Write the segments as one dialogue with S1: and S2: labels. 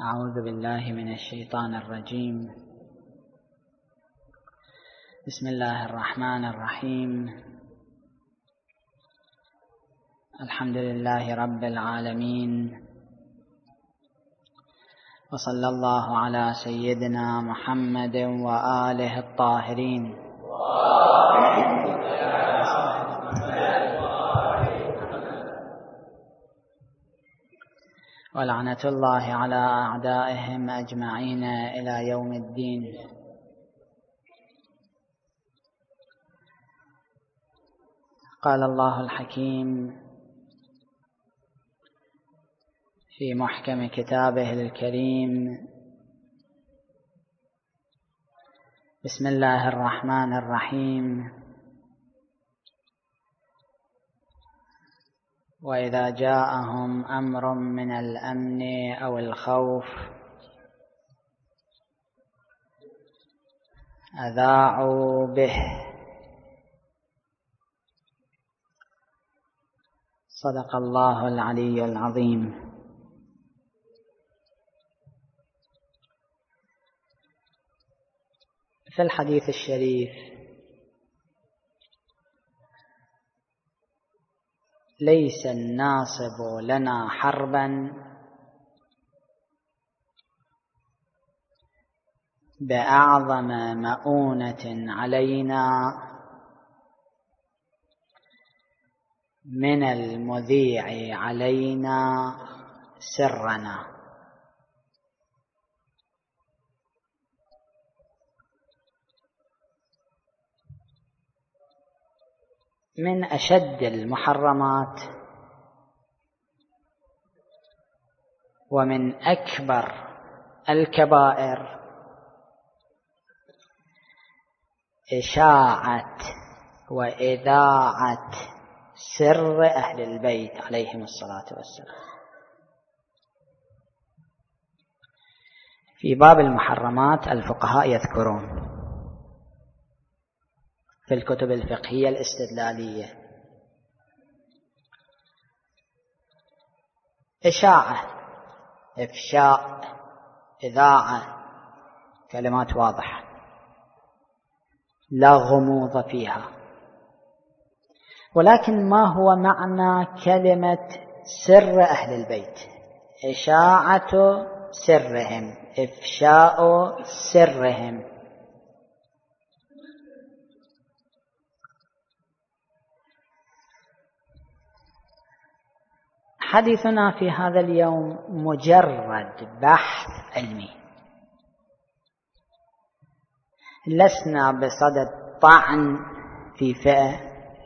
S1: أعوذ بالله من الشيطان الرجيم. بسم الله الرحمن الرحيم. الحمد لله رب العالمين، وصلى الله على سيدنا محمد وآله الطاهرين. ولعنة الله على أعدائهم أجمعين إلى يوم الدين. قال الله الحكيم في محكم كتابه الكريم: بسم الله الرحمن الرحيم. وإذا جاءهم أمر من الأمن أو الخوف أذاعوا به. صدق الله العلي العظيم. في الحديث الشريف: ليس الناصب لنا حربا بأعظم مؤونة علينا من المذيع علينا سرنا. من أشد المحرمات ومن أكبر الكبائر إشاعة وإذاعة سر أهل البيت عليهم الصلاة والسلام. في باب المحرمات الفقهاء يذكرون في الكتب الفقهية الاستدلالية إشاعة، إفشاء، إذاعة، كلمات واضحة لا غموض فيها. ولكن ما هو معنى كلمة سر أهل البيت؟ إشاعة سرهم، إفشاء سرهم. حديثنا في هذا اليوم مجرد بحث علمي، لسنا بصدد طعن في فئة،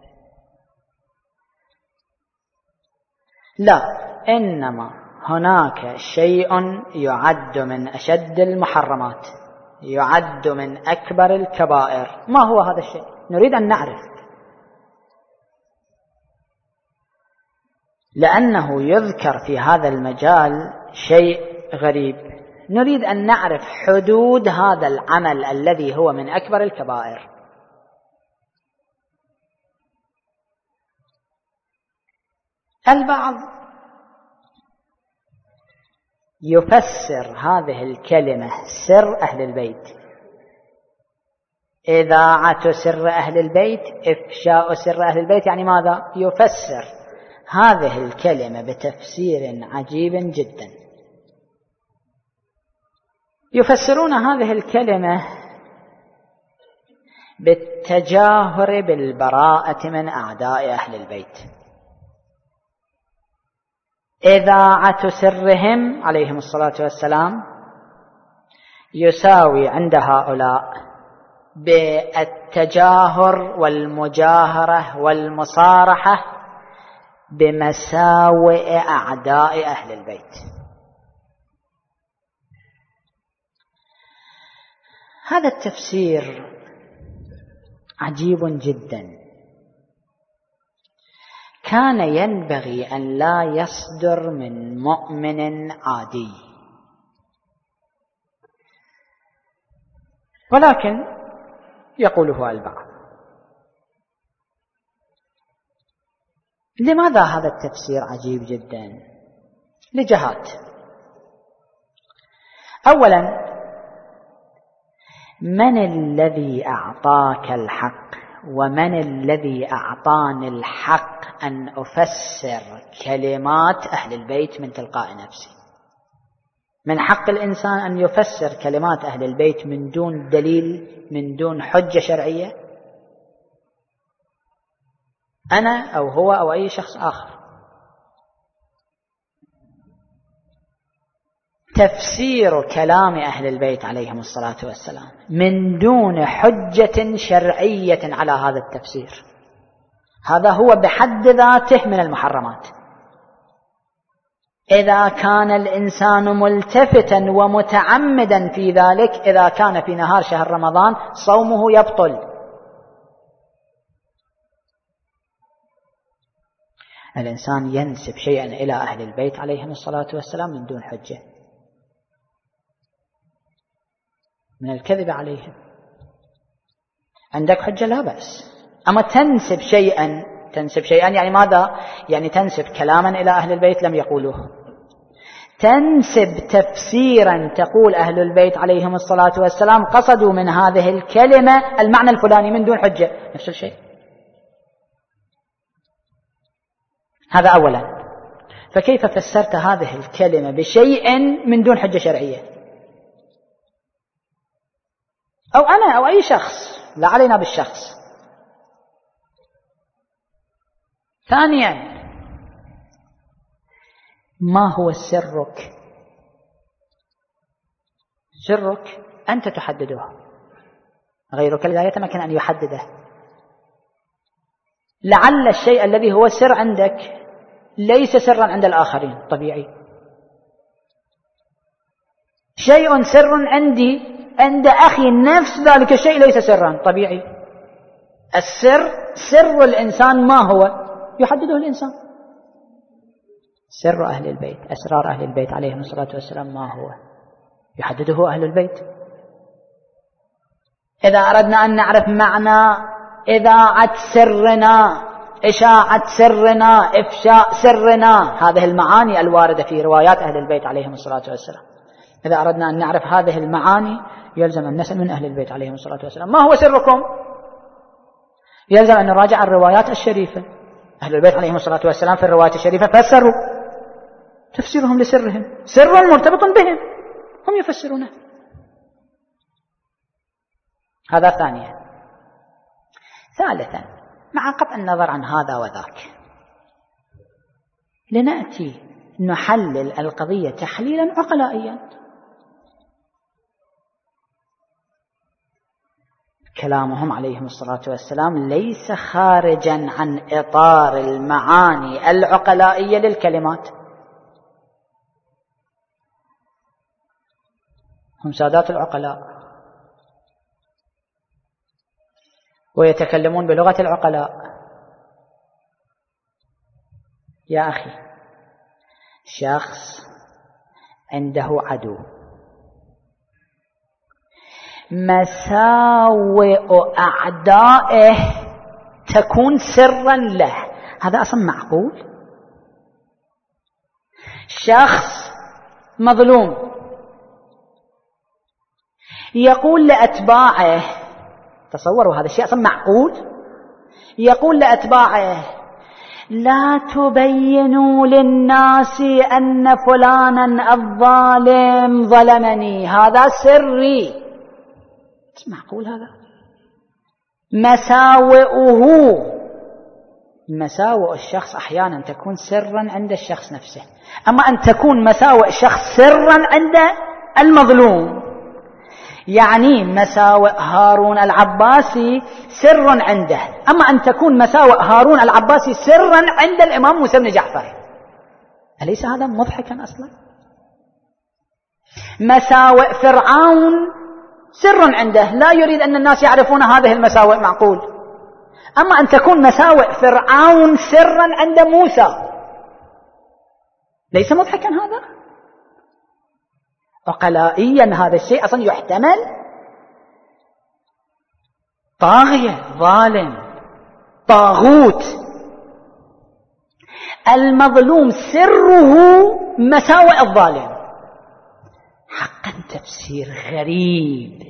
S1: لا، إنما هناك شيء يعد من أشد المحرمات، يعد من أكبر الكبائر. ما هو هذا الشيء؟ نريد أن نعرف، لأنه يذكر في هذا المجال شيء غريب. نريد أن نعرف حدود هذا العمل الذي هو من أكبر الكبائر. البعض يفسر هذه الكلمة سر أهل البيت، إذاعة سر أهل البيت، إفشاء سر أهل البيت، يعني ماذا؟ يفسر هذه الكلمة بتفسير عجيب جدا. يفسرون هذه الكلمة بالتجاهر بالبراءة من أعداء أهل البيت. إذاعة سرهم عليهم الصلاة والسلام يساوي عند هؤلاء بالتجاهر والمجاهرة والمصارحة بمساوئ أعداء أهل البيت. هذا التفسير عجيب جدا، كان ينبغي أن لا يصدر من مؤمن عادي، ولكن يقوله البعض. لماذا هذا التفسير عجيب جدا؟ لجهات. أولا، من الذي أعطاك الحق ومن الذي أعطاني الحق أن أفسر كلمات أهل البيت من تلقاء نفسي؟ من حق الإنسان أن يفسر كلمات أهل البيت من دون دليل، من دون حجة شرعية؟ أنا أو هو أو أي شخص آخر. تفسير كلام أهل البيت عليهم الصلاة والسلام من دون حجة شرعية على هذا التفسير، هذا هو بحد ذاته من المحرمات. إذا كان الإنسان ملتفتا ومتعمدا في ذلك، إذا كان في نهار شهر رمضان صومه يبطل. الإنسان ينسب شيئا إلى أهل البيت عليهم الصلاة والسلام من دون حجة، من الكذب عليهم. عندك حجة لا بأس، أما تنسب شيئا يعني ماذا؟ يعني تنسب كلاما إلى أهل البيت لم يقولوه، تنسب تفسيرا تقول أهل البيت عليهم الصلاة والسلام قصدوا من هذه الكلمة المعنى الفلاني من دون حجة، نفس الشيء. هذا أولا. فكيف فسرت هذه الكلمة بشيء من دون حجة شرعية؟ أو أنا أو أي شخص، لا علينا بالشخص. ثانيا، ما هو سرك؟ سرك أنت تحدده، غيرك لا يتمكن أن يحدده. لعل الشيء الذي هو سر عندك ليس سرا عند الآخرين، طبيعي. شيء سر عندي عند أخي نفس ذلك الشيء ليس سرا، طبيعي. سر الإنسان ما هو؟ يحدده الإنسان. سر أهل البيت، أسرار أهل البيت عليهم الصلاة والسلام ما هو؟ يحدده أهل البيت. إذا أردنا أن نعرف معنى إذاعة سرنا، إشاعة سرنا، إفشاء سرنا، هذه المعاني الواردة في روايات أهل البيت عليهم الصلاة والسلام، إذا أردنا أن نعرف هذه المعاني يلزم أن نسأل من أهل البيت عليهم الصلاة والسلام ما هو سركم؟ يلزم أن نراجع الروايات الشريفة. أهل البيت عليهم الصلاة والسلام في الروايات الشريفة فسروا، تفسيرهم لسرهم سر مرتبط بهم، هم يفسرونه. هذا ثانيا. ثالثا، مع قطع النظر عن هذا وذاك، لنأتي نحلل القضية تحليلا عقلائيا. كلامهم عليهم الصلاة والسلام ليس خارجا عن إطار المعاني العقلائية للكلمات. هم سادات العقلاء ويتكلمون بلغة العقلاء. يا أخي، شخص عنده عدو، مساوئ أعدائه تكون سرا له، هذا أصلا معقول؟ شخص مظلوم يقول لأتباعه، تصوروا هذا الشيء أصلا معقول، يقول لأتباعه لا تبينوا للناس أن فلانا الظالم ظلمني، هذا سري. معقول هذا؟ مساوئ الشخص أحيانا تكون سرا عند الشخص نفسه، أما أن تكون مساوئ الشخص سرا عند المظلوم، يعني مساوئ هارون العباسي سر عنده، أما أن تكون مساوئ هارون العباسي سرا عند الإمام موسى بن جعفر، أليس هذا مضحكا أصلا؟ مساوئ فرعون سر عنده، لا يريد أن الناس يعرفون هذه المساوئ، معقول؟ أما أن تكون مساوئ فرعون سرا عند موسى، ليس مضحكا هذا؟ عقلائيا هذا الشيء أصلا يحتمل؟ طاغية، ظالم، طاغوت، المظلوم سره مساوئ الظالم، حقا تفسير غريب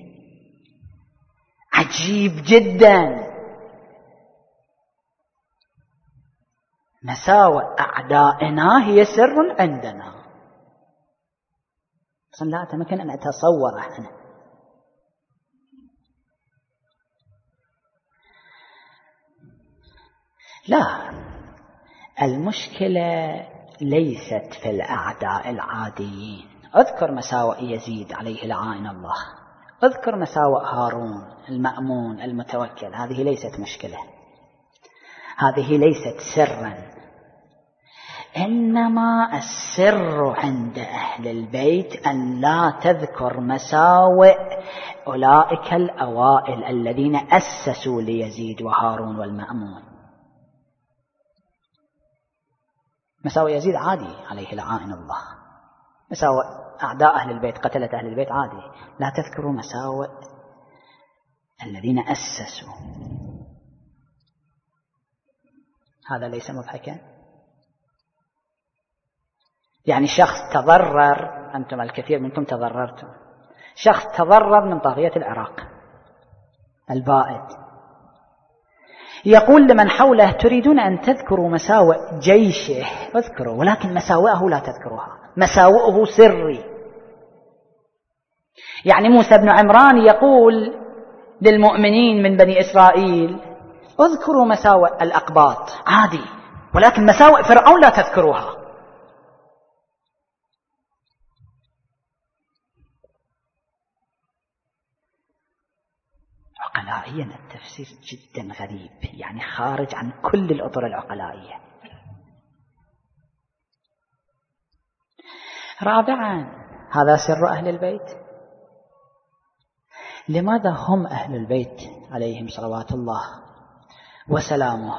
S1: عجيب جدا. مساوئ أعدائنا هي سر عندنا. أصلا لا أتمكن أن أتصور أنا. لا، المشكلة ليست في الأعداء العاديين. اذكر مساوئ يزيد عليه لعائن الله، اذكر مساوئ هارون المأمون المتوكل، هذه ليست مشكلة، هذه ليست سرا، إنما السر عند أهل البيت أن لا تذكر مساوئ أولئك الأوائل الذين أسسوا ليزيد وهارون والمأمون. مساوئ يزيد عادي عليه لعائن الله، مساوئ أعداء أهل البيت قتلة أهل البيت عادي، لا تذكروا مساوئ الذين أسسوا. هذا ليس مضحكا. يعني شخص تضرر، أنتم الكثير منكم تضررتم، شخص تضرر من طاغية العراق البائد، يقول لمن حوله تريدون أن تذكروا مساوئ جيشه، اذكروا، ولكن مساوئه لا تذكروها، مساوئه سري. يعني موسى بن عمران يقول للمؤمنين من بني إسرائيل اذكروا مساوئ الأقباط عادي، ولكن مساوئ فرعون لا تذكروها. عقلائيا التفسير جدا غريب، يعني خارج عن كل الأطر العقلائية. رابعا، هذا سر أهل البيت. لماذا هم أهل البيت عليهم صلوات الله وسلامه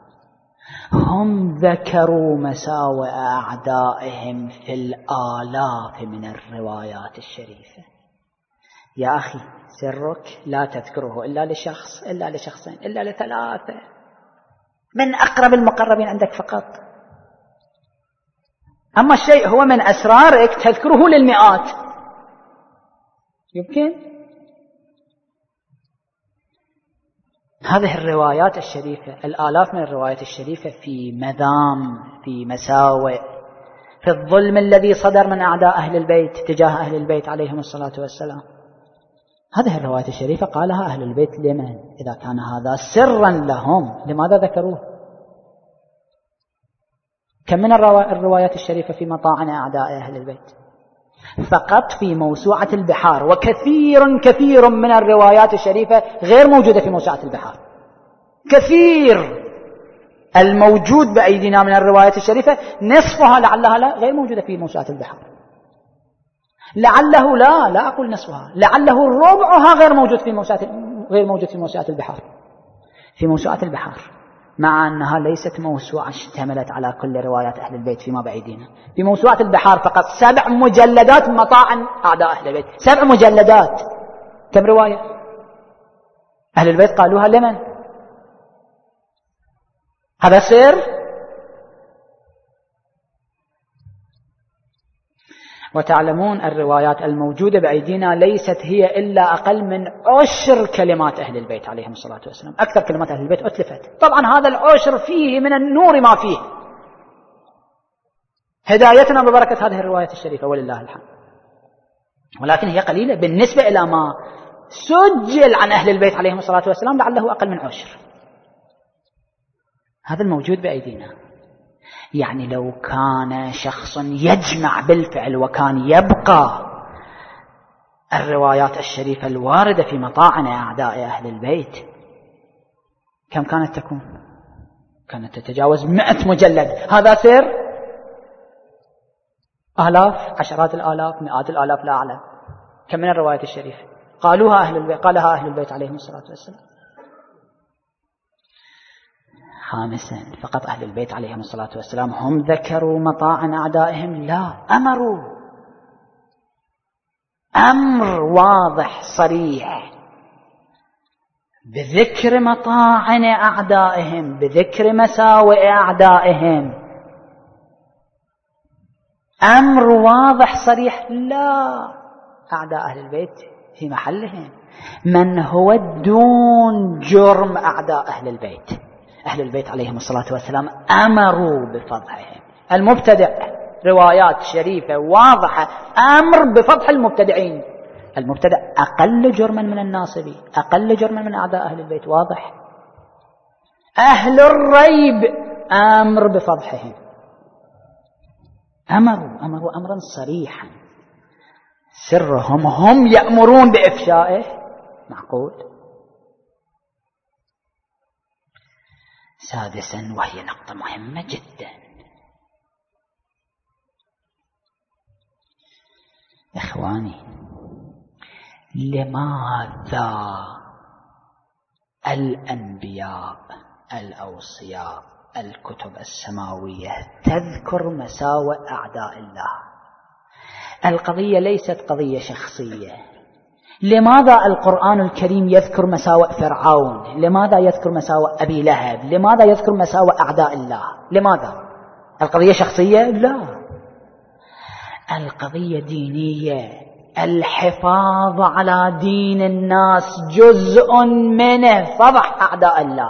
S1: هم ذكروا مساوئ أعدائهم في الآلاف من الروايات الشريفة؟ يا أخي سرك لا تذكره إلا لشخص، إلا لشخصين، إلا لثلاثة من أقرب المقربين عندك فقط. أما الشيء هو من أسرارك تذكره للمئات. يمكن هذه الروايات الشريفة، الآلاف من الروايات الشريفة في مذام، في مساوئ، في الظلم الذي صدر من أعداء أهل البيت تجاه أهل البيت عليهم الصلاة والسلام. هذه الرواية الشريفة قالها أهل البيت لمن؟ إذا كان هذا سرا لهم لماذا ذكروه؟ كم من الروايات الشريفة في مطاعن أعداء أهل البيت؟ فقط في موسوعة البحار، وكثير من الروايات الشريفة غير موجودة في موسوعة البحار. كثير الموجود بأيدينا من الروايات الشريفة نصفها لعلها لا غير موجودة في موسوعة البحار، لعله لا أقول نصفها، لعله ربعها غير موجود في موسوعة البحار. في موسوعة البحار، مع أنها ليست موسوعة اشتملت على كل روايات أهل البيت فيما بأيدينا. في موسوعة البحار فقط 7 مجلدات مطاعن أعداء أهل البيت، 7 مجلدات. كم رواية أهل البيت قالوها لمن؟ هذا سر. وتعلمون الروايات الموجودة بأيدينا ليست هي إلا أقل من 10 كلمات أهل البيت عليهم الصلاة والسلام. أكثر كلمات أهل البيت أتلفت. طبعا هذا العشر فيه من النور ما فيه. هدايتنا ببركة هذه الرواية الشريفة ولله الحمد، ولكن هي قليلة بالنسبة إلى ما سجل عن أهل البيت عليهم الصلاة والسلام، لعله أقل من 10. هذا الموجود بأيدينا. يعني لو كان شخص يجمع بالفعل وكان يبقى الروايات الشريفة الواردة في مطاعن أعداء أهل البيت، كم كانت تكون؟ كانت تتجاوز 100 مجلد. هذا سر. آلاف، عشرات الآلاف، مئات الآلاف لا أعلم. كم من الروايات الشريفة قالها أهل البيت عليهم الصلاة والسلام. خامسا، فقط أهل البيت عليهم الصلاة والسلام هم ذكروا مطاعن أعدائهم؟ لا، أمر واضح صريح بذكر مطاعن أعدائهم، بذكر مساوئ أعدائهم. أمر واضح صريح. لا، أعداء أهل البيت في محلهم. من هو دون جرم أعداء أهل البيت؟ أهل البيت عليهم الصلاة والسلام أمروا بفضحهم. المبتدع روايات شريفة واضحة أمر بفضح المبتدعين. المبتدع أقل جرما من الناصبي، أقل جرما من أعداء أهل البيت، واضح. أهل الريب أمر بفضحهم، أمروا أمرا صريحا، سرهم هم يأمرون بإفشائه. معقول. سادسا، وهي نقطة مهمة جدا، إخواني، لماذا الأنبياء الأوصياء الكتب السماوية تذكر مساوئ أعداء الله؟ القضية ليست قضية شخصية. لماذا القرآن الكريم يذكر مساوئ فرعون؟ لماذا يذكر مساوئ أبي لهب؟ لماذا يذكر مساوئ أعداء الله؟ لماذا؟ القضية شخصية؟ لا، القضية دينية. الحفاظ على دين الناس جزء منه فضح أعداء الله.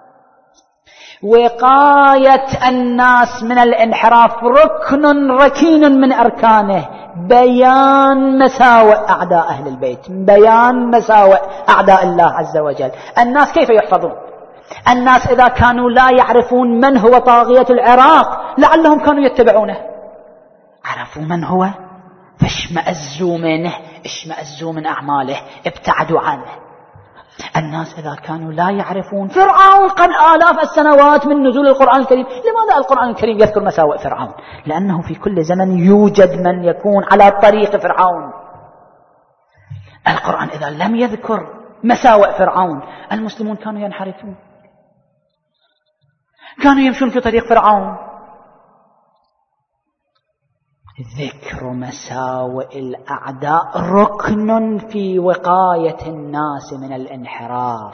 S1: وقاية الناس من الانحراف ركن ركين من أركانه بيان مساوئ أعداء أهل البيت، بيان مساوئ أعداء الله عز وجل. الناس كيف يحفظون؟ الناس إذا كانوا لا يعرفون من هو طاغية العراق لعلهم كانوا يتبعونه. عرفوا من هو فاشمأزوا منه، اشمأزوا من أعماله، ابتعدوا عنه. الناس إذا كانوا لا يعرفون فرعون قد آلاف السنوات من نزول القرآن الكريم، لماذا القرآن الكريم يذكر مساوئ فرعون؟ لأنه في كل زمن يوجد من يكون على طريق فرعون. القرآن إذا لم يذكر مساوئ فرعون المسلمون كانوا ينحرفون، كانوا يمشون في طريق فرعون. ذكر مساوئ الأعداء ركن في وقاية الناس من الانحراف.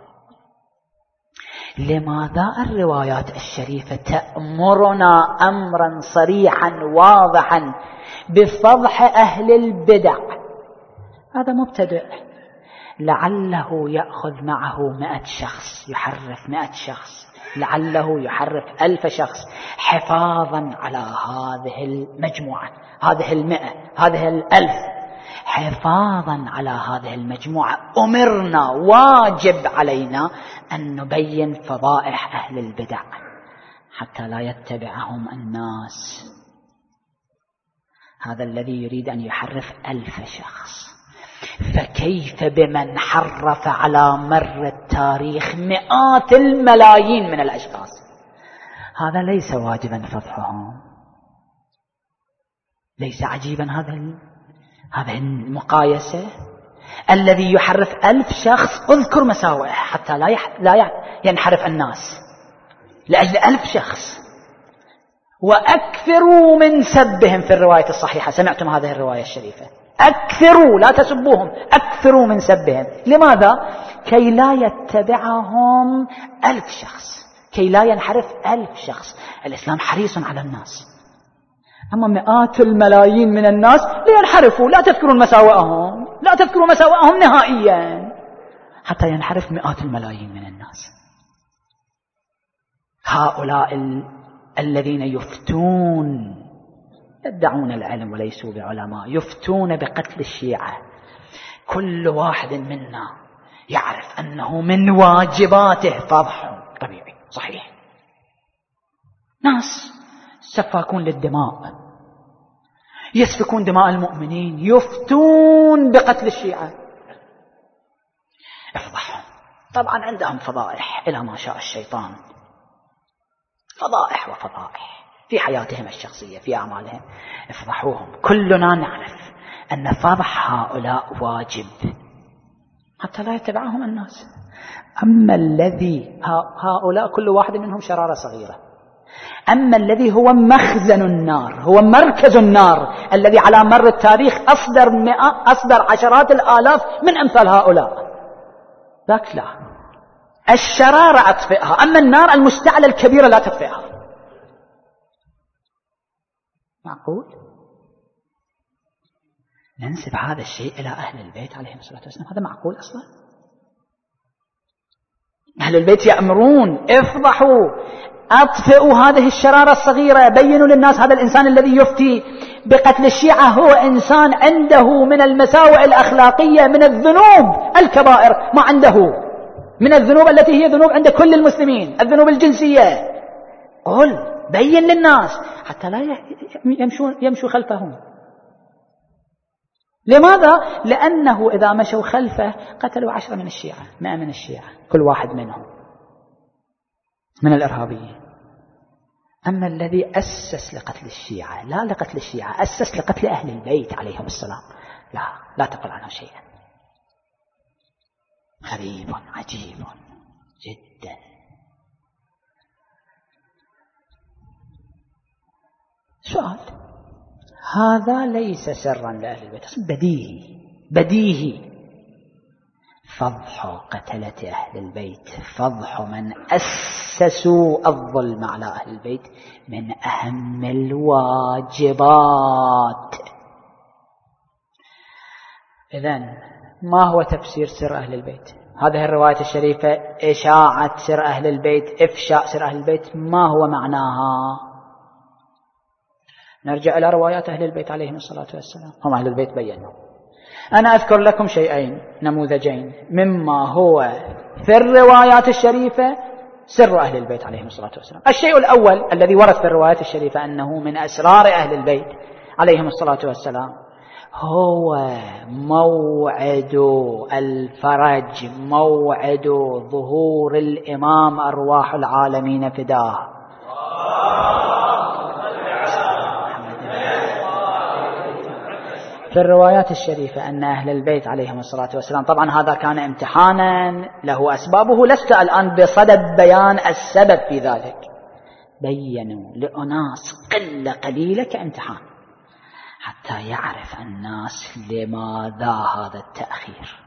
S1: لماذا الروايات الشريفة تأمرنا أمرا صريحا واضحا بفضح أهل البدع؟ هذا مبتدع لعله يأخذ معه 100 شخص، يحرف 100 شخص، لعله يحرف 1000 شخص حفاظا على هذه المجموعة، هذه 100، هذه 1000. حفاظا على هذه المجموعة أمرنا، واجب علينا أن نبين فضائح أهل البدع حتى لا يتبعهم الناس. هذا الذي يريد أن يحرف 1000 شخص، فكيف بمن حرف على مر التاريخ 100 الملايين من الأشخاص؟ هذا ليس واجبا فضحهم. ليس عجيبا هذه المقايسة؟ الذي يحرف 1000 شخص اذكر مساوئه حتى لا ينحرف الناس لأجل 1000 شخص. وأكثروا من سبهم في الرواية الصحيحة، سمعتم هذه الرواية الشريفة؟ أكثروا، لا تسبوهم، أكثروا من سبهم. لماذا؟ كي لا يتبعهم 1000 شخص، كي لا ينحرف 1000 شخص. الإسلام حريص على الناس، أما 100 الملايين من الناس لينحرفوا. لا تذكرون مساوئهم، لا تذكروا مساوئهم نهائيا حتى ينحرف 100 الملايين من الناس. هؤلاء الذين يفتون، يدعون العلم وليسوا بعلماء، يفتون بقتل الشيعة. كل واحد منا يعرف أنه من واجباته فضحهم، طبيعي صحيح. ناس سفاكون للدماء، يسفكون دماء المؤمنين، يفتون بقتل الشيعة، افضحهم. طبعا عندهم فضائح إلى ما شاء الشيطان، فضائح وفضائح في حياتهم الشخصية، في أعمالهم، افضحوهم. كلنا نعرف أن فضح هؤلاء واجب حتى لا يتبعهم الناس. أما الذي هؤلاء كل واحد منهم شرارة صغيرة، أما الذي هو مخزن النار، هو مركز النار الذي على مر التاريخ أصدر عشرات الآلاف من أمثال هؤلاء، ذاك لا، الشرارة أطفئها، أما النار المشتعلة الكبيرة لا تطفئها. معقول؟ ننسب هذا الشيء إلى أهل البيت عليهم الصلاة والسلام؟ هذا معقول أصلا؟ أهل البيت يأمرون افضحوا، أطفئوا هذه الشرارة الصغيرة، بينوا للناس هذا الإنسان الذي يفتي بقتل الشيعة هو إنسان عنده من المساوئ الأخلاقية، من الذنوب الكبائر ما عنده، من الذنوب التي هي ذنوب عند كل المسلمين، الذنوب الجنسية. قل بين للناس حتى لا يمشوا خلفهم. لماذا؟ لأنه إذا مشوا خلفه قتلوا 10 من الشيعة، 100 من الشيعة، كل واحد منهم من الإرهابيين. أما الذي أسس لقتل الشيعة، لا لقتل الشيعة، أسس لقتل أهل البيت عليهم السلام، لا تقل عنه شيئا. غريب عجيب جدا. سؤال، هذا ليس سرا لأهل البيت، بديهي. فضح قتلة أهل البيت، فضح من أسسوا الظلم على أهل البيت من أهم الواجبات. إذن ما هو تفسير سر أهل البيت؟ هذه الرواية الشريفة إشاعة سر أهل البيت، إفشاء سر أهل البيت، ما هو معناها؟ نرجع إلى روايات أهل البيت عليهم الصلاة والسلام. هم أهل البيت بيّنوا. أنا أذكر لكم شيئين، نموذجين مما هو في الروايات الشريفة سر أهل البيت عليهم الصلاة والسلام. الشيء الأول الذي ورد في الروايات الشريفة أنه من أسرار أهل البيت عليهم الصلاة والسلام هو موعد الفرج، موعد ظهور الإمام أرواح العالمين فداه. في الروايات الشريفة أن أهل البيت عليهم الصلاة والسلام، طبعا هذا كان امتحانا له أسبابه، لست الآن بصدد بيان السبب في ذلك، بيّنوا لأناس قليلة كامتحان حتى يعرف الناس لماذا هذا التأخير.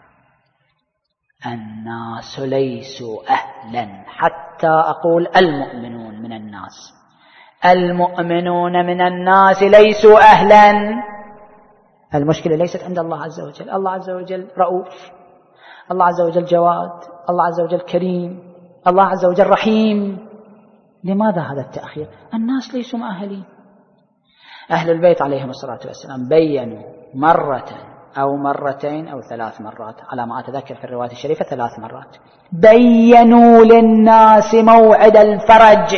S1: الناس ليسوا أهلا، حتى أقول المؤمنون من الناس، المؤمنون من الناس ليسوا أهلا. المشكلة ليست عند الله عز وجل، الله عز وجل رؤوف، الله عز وجل جواد، الله عز وجل كريم، الله عز وجل رحيم. لماذا هذا التأخير؟ الناس ليسوا مؤهلين. أهل البيت عليهم الصلاة والسلام بيّنوا مرة أو مرتين أو 3 مرات على ما أتذكر في الرواية الشريفة، 3 مرات بيّنوا للناس موعد الفرج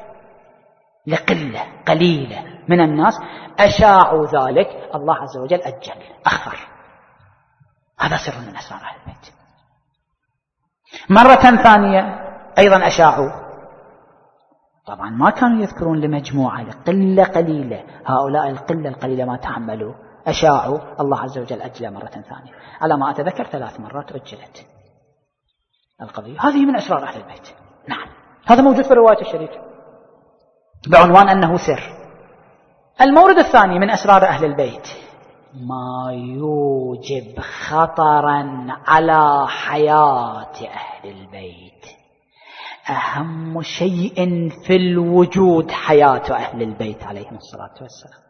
S1: لقلة قليلة من الناس أشاعوا ذلك، الله عز وجل أجل أخر. هذا سر من أسرار أهل البيت. مرة ثانية أيضا أشاعوا، طبعا ما كانوا يذكرون لمجموعة، لقلة قليلة، هؤلاء القلة القليلة ما تحملوا، أشاعوا، الله عز وجل أجل مرة ثانية، على ما أتذكر 3 مرات أجلت القضية. هذه من أسرار أهل البيت. نعم، هذا موجود في الرواية الشريفة بعنوان أنه سر. المورد الثاني من أسرار أهل البيت ما يوجب خطرا على حياة أهل البيت. أهم شيء في الوجود حياة أهل البيت عليهم الصلاة والسلام.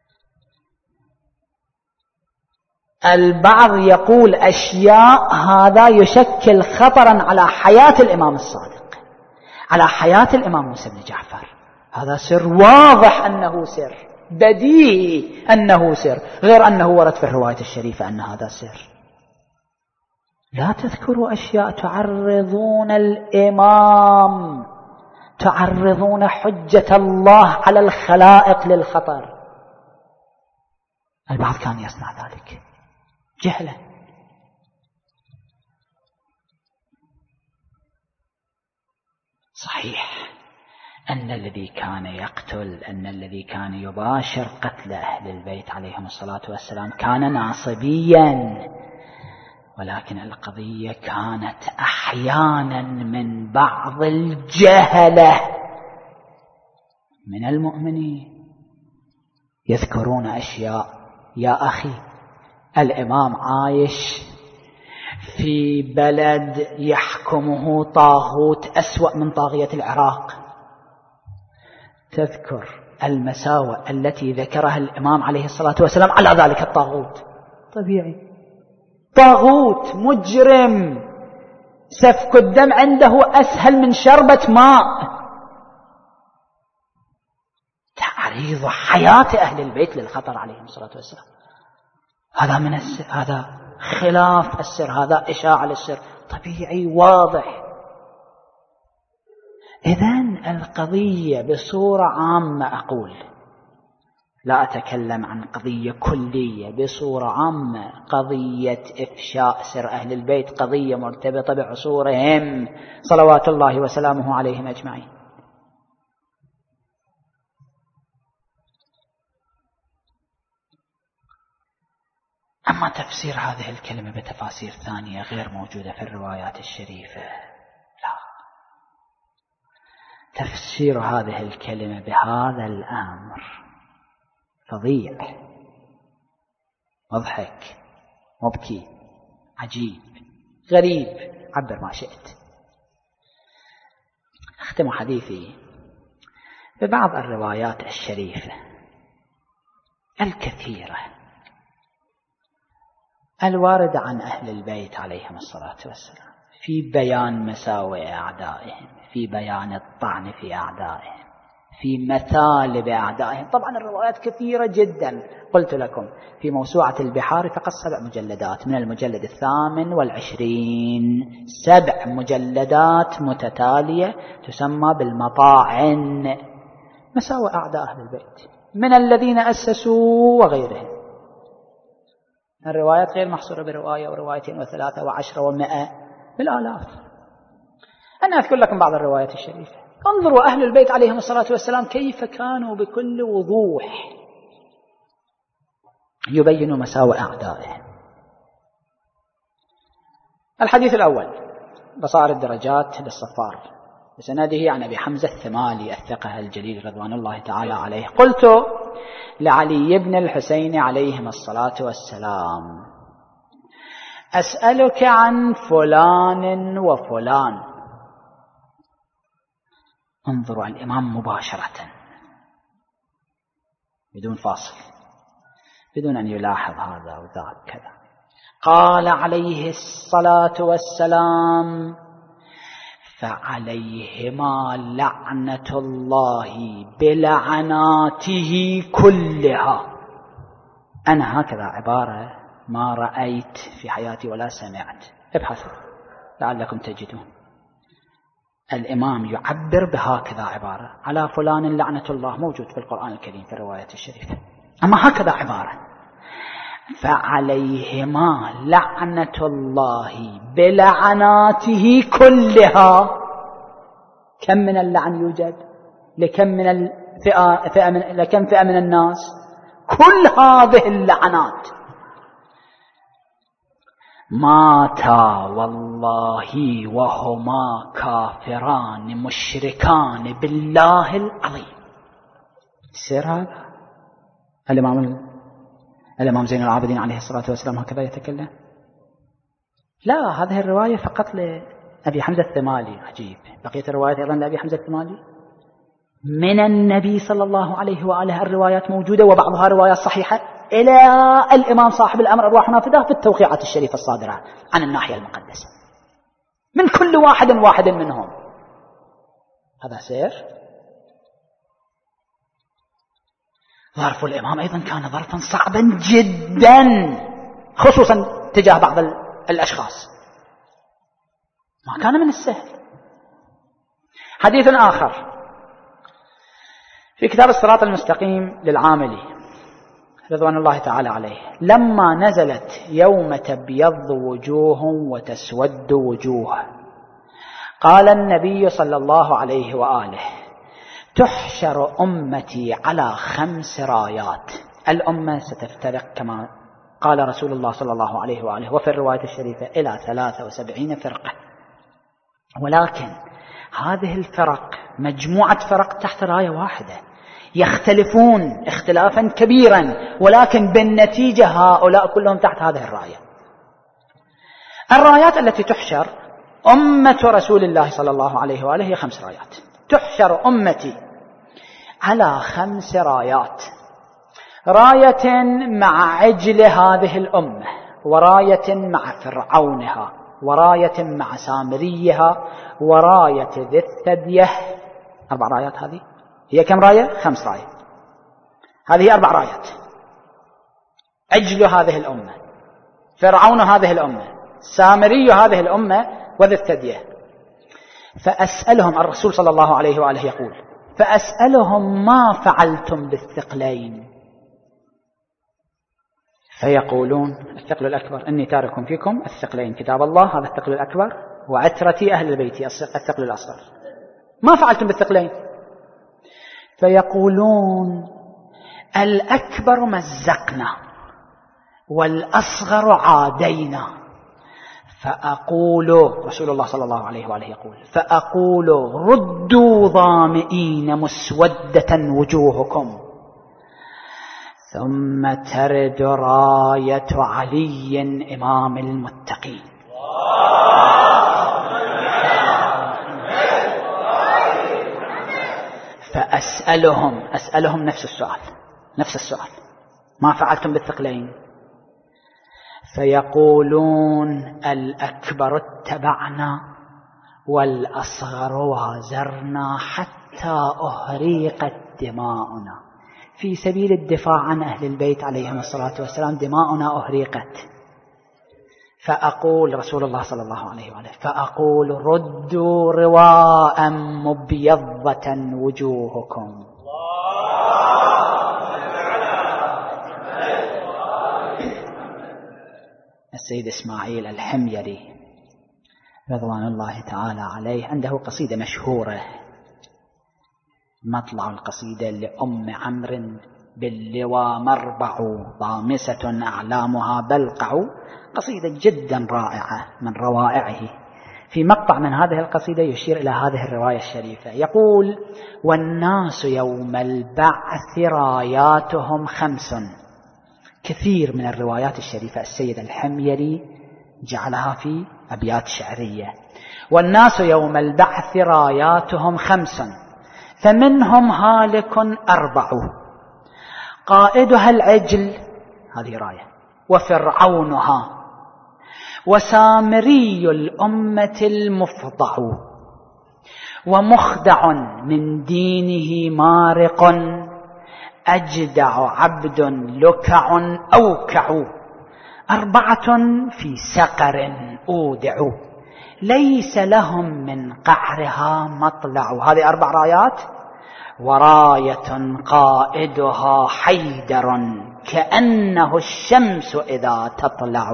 S1: البعض يقول أشياء هذا يشكل خطرا على حياة الإمام الصادق، على حياة الإمام موسى بن جعفر. هذا سر واضح أنه سر، بديهي أنه سر، غير أنه ورد في الرواية الشريفة أن هذا سر. لا تذكروا أشياء تعرضون الإمام، تعرضون حجة الله على الخلائق للخطر. البعض كان يصنع ذلك جهلا. صحيح أن الذي كان يقتل، أن الذي كان يباشر قتل أهل البيت عليهم الصلاة والسلام كان ناصبيا، ولكن القضية كانت أحيانا من بعض الجهلة من المؤمنين يذكرون أشياء. يا أخي، الإمام عايش في بلد يحكمه طاغوت أسوأ من طاغية العراق، تذكر المساوئ التي ذكرها الإمام عليه الصلاة والسلام على ذلك الطاغوت، طبيعي. طاغوت مجرم سفك الدم عنده أسهل من شربة ماء. تعريض حياة أهل البيت للخطر عليهم الصلاة والسلام. هذا من السر، هذا خلاف السر، هذا إشاعة للسر طبيعي واضح. إذن القضية بصورة عامة أقول، لا أتكلم عن قضية كلية، بصورة عامة قضية إفشاء سر أهل البيت قضية مرتبطة بعصورهم صلوات الله وسلامه عليهم أجمعين. أما تفسير هذه الكلمة بتفاسير ثانية غير موجودة في الروايات الشريفة، لا. تفسير هذه الكلمة بهذا الأمر فظيع، مضحك، مبكي، عجيب، غريب، عبر ما شئت. أختم حديثي ببعض الروايات الشريفة الكثيرة الواردة عن أهل البيت عليهم الصلاة والسلام في بيان مساوئ أعدائهم، في بيان الطعن في أعدائهم، في مثالب أعدائهم. طبعا الروايات كثيرة جدا، قلت لكم في موسوعة البحار فقط 7 مجلدات، من المجلد 28 7 مجلدات متتالية تسمى بالمطاعن، مساوئ أعداء أهل البيت من الذين أسسوا وغيرهم. الروايات غير محصورة برواية وروايتين وثلاثة وعشرة ومئة، بالآلاف. أنا أذكر لكم بعض الروايات الشريفة. انظروا أهل البيت عليهم الصلاة والسلام كيف كانوا بكل وضوح يبينوا مساوئ أعدائهم. الحديث الأول بصائر الدرجات للصفار بسنده عن أبي حمزة الثمالي الثقة الجليل رضوان الله تعالى عليه: قلت لعلي بن الحسين عليهم الصلاة والسلام: أسألك عن فلان وفلان. انظروا الإمام مباشرة بدون فاصل، بدون أن يلاحظ هذا وذاك كذا. قال عليه الصلاة والسلام: فعليهما لعنة الله بلعناته كلها. أنا هكذا عبارة ما رأيت في حياتي ولا سمعت، ابحثوا لعلكم تجدون. الإمام يعبر بهكذا عبارة على فلان لعنة الله، موجود في القرآن الكريم في الرواية الشريفة، أما هكذا عبارة: فعليهما لعنة الله بلعناته كلها. كم من اللعن يوجد لكم من لكم فئة من الناس؟ كل هذه اللعنات. ماتا والله وهما كافران مشركان بالله العظيم. سر هذا الإمام زين العابدين عليه الصلاة والسلام هكذا يتكلم؟ لا، هذه الرواية فقط لأبي حمزة الثمالي. عجيب، بقية الروايات أيضا لأبي حمزة الثمالي من النبي صلى الله عليه وآله. الروايات موجودة وبعضها روايات صحيحة إلى الإمام صاحب الأمر أرواح نافذة في التوقيعات الشريفة الصادرة عن الناحية المقدسة من كل واحد منهم. هذا سير. ظرف الإمام أيضا كان ظرفا صعبا جدا، خصوصا تجاه بعض الأشخاص، ما كان من السهل. حديث آخر في كتاب الصراط المستقيم للعاملي رضوان الله تعالى عليه: لما نزلت يوم تبيض وجوه وتسود وجوه، قال النبي صلى الله عليه وآله: تحشر أمتي على 5 رايات. الأمة ستفترق كما قال رسول الله صلى الله عليه وآله وفي الرواية الشريفة إلى 73 فرقة، ولكن هذه الفرق مجموعة فرق تحت راية واحدة، يختلفون اختلافا كبيرا، ولكن بالنتيجة هؤلاء كلهم تحت هذه الراية. الرايات التي تحشر أمة رسول الله صلى الله عليه وآله هي 5 رايات. تحشر أمتي على 5 رايات: راية مع عجل هذه الأمة، وراية مع فرعونها، وراية مع سامريها، وراية ذي الثدية. 4 رايات. هذه هي كم راية؟ 5 رايات. هذه 4 رايات: عجل هذه الأمة، فرعون هذه الأمة، سامري هذه الأمة، وذي الثدية. فأسألهم، الرسول صلى الله عليه وآله يقول: فأسألهم ما فعلتم بالثقلين؟ فيقولون: الثقل الأكبر إني تارك فيكم الثقلين، كتاب الله هذا الثقل الأكبر، وعترتي أهل البيت الثقل الأصغر. ما فعلتم بالثقلين؟ فيقولون: الأكبر مزقنا والأصغر عادينا. فأقول، رسول الله صلى الله عليه وآله يقول: فأقول ردوا ظامئين مسودة وجوهكم، ثم ترد راية علي إمام المتقين. فأسألهم نفس السؤال: ما فعلتم بالثقلين؟ فيقولون: الأكبر اتبعنا والأصغر وازرنا حتى أهريقت دماؤنا. في سبيل الدفاع عن أهل البيت عليهم الصلاة والسلام دماؤنا أهريقت. فأقول، رسول الله صلى الله عليه وآله، فأقول ردوا رواء مبيضة وجوهكم. السيد إسماعيل الحميري رضوان الله تعالى عليه عنده قصيدة مشهورة، مطلع القصيدة: لأم عمرو باللوى مربع ضامسة أعلامها بلقع. قصيدة جدا رائعة من روائعه. في مقطع من هذه القصيدة يشير إلى هذه الرواية الشريفة، يقول: والناس يوم البعث راياتهم 5. كثير من الروايات الشريفة السيد الحميري جعلها في أبيات شعرية. والناس يوم البعث راياتهم 5، فمنهم هالك 4، قائدها العجل، هذه راية، وفرعونها، وسامري الأمة المفضع، ومخدع من دينه مارق، أجدع عبد لكع أوكع، 4 في سقر أودع، ليس لهم من قعرها مطلع. هذه 4 رايات. وراية قائدها حيدر كأنه الشمس إذا تطلع.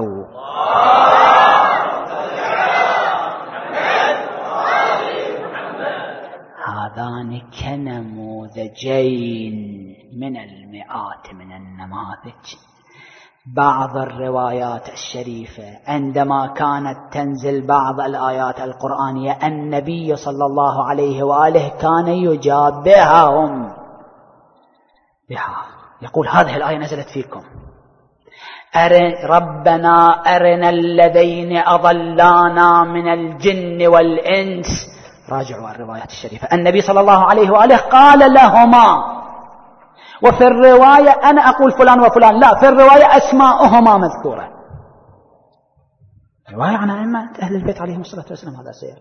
S1: هذان كنموذجين من المئات من النماذج. بعض الروايات الشريفة عندما كانت تنزل بعض الآيات القرآنية النبي صلى الله عليه وآله كان يجابههم بها، يقول: هذه الآية نزلت فيكم، ربنا أرنا الذين أضلانا من الجن والإنس. راجعوا الروايات الشريفة، النبي صلى الله عليه وآله قال لهما، وفي الرواية أنا أقول فلان وفلان، لا، في الرواية أسماؤهما مذكورة، رواية عن أئمة أهل البيت عليهم الصلاة والسلام. هذا سير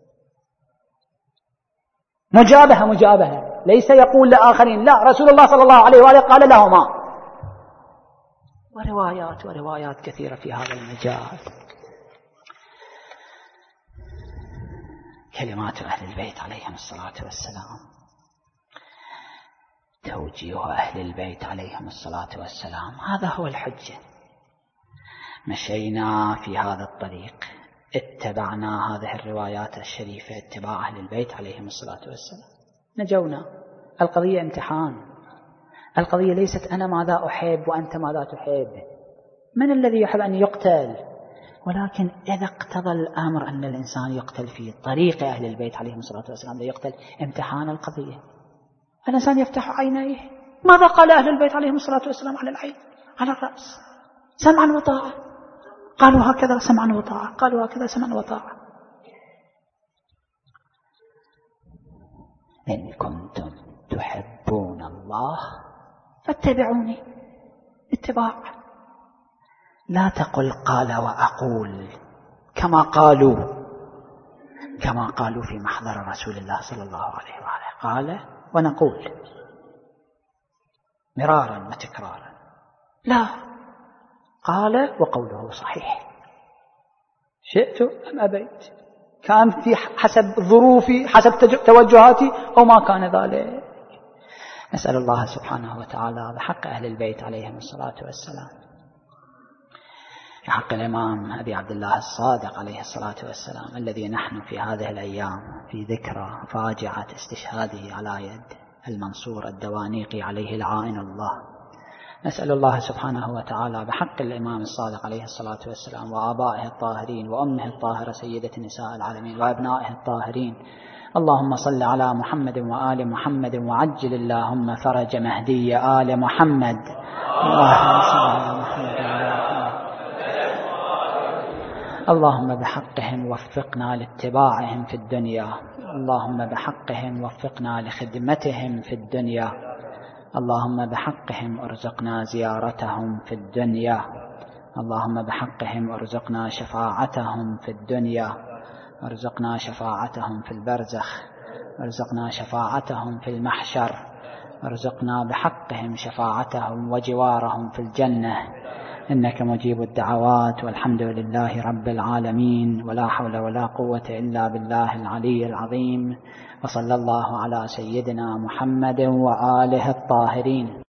S1: مجابهة، ليس يقول لآخرين، لا، رسول الله صلى الله عليه وآله قال لهما. وروايات كثيرة في هذا المجال. كلمات أهل البيت عليهم الصلاة والسلام، توجيه أهل البيت عليهم الصلاة والسلام، هذا هو الحجة. مشينا في هذا الطريق، اتبعنا هذه الروايات الشريفة، اتباع أهل البيت عليهم الصلاة والسلام، نجونا. القضية امتحان، القضية ليست أنا ماذا أحب وأنت ماذا تحب. من الذي يحب أن يقتل؟ ولكن إذا اقتضى الأمر أن الإنسان يقتل في طريق أهل البيت عليهم الصلاة والسلام، لا يقتل، امتحان القضية. الإنسان يفتح عينيه، ماذا قال أهل البيت عليهم الصلاة والسلام على العين، على الرأس؟ سمعا وطاعة. قالوا هكذا سمعا وطاعة، قالوا هكذا سمعا وطاعة. إن كنتم تحبون الله فاتبعوني اتباع. لا تقل قال وأقول كما قالوا في محضر رسول الله صلى الله عليه وآله، قال ونقول مرارا وتكرارا. لا، قال وقوله صحيح، شئت أم أبيت، كان في حسب ظروفي، حسب توجهاتي، أو ما كان ذلك. نسأل الله سبحانه وتعالى بحق أهل البيت عليهم الصلاة والسلام، بحق الإمام أبي عبد الله الصادق عليه الصلاة والسلام، الذي نحن في هذه الأيام في ذكرى فاجعة استشهاده على يد المنصور الدوانيقي عليه لعائن الله. نسأل الله سبحانه وتعالى بحق الإمام الصادق عليه الصلاة والسلام وآبائه الطاهرين وأمه الطاهرة سيدة نساء العالمين وأبنائه الطاهرين، اللهم صل على محمد وآل محمد وعجل اللهم فرج مهدي آل محمد. اللهم صل على محمد وآل محمد. اللهم بحقهم وفقنا لاتباعهم في الدنيا، اللهم بحقهم وفقنا لخدمتهم في الدنيا، اللهم بحقهم ارزقنا زيارتهم في الدنيا، اللهم بحقهم ارزقنا شفاعتهم في الدنيا، ارزقنا شفاعتهم في البرزخ، ارزقنا شفاعتهم في المحشر، ارزقنا بحقهم شفاعتهم وجوارهم في الجنة، إنك مجيب الدعوات. والحمد لله رب العالمين، ولا حول ولا قوة إلا بالله العلي العظيم، وصلى الله على سيدنا محمد وآله الطاهرين.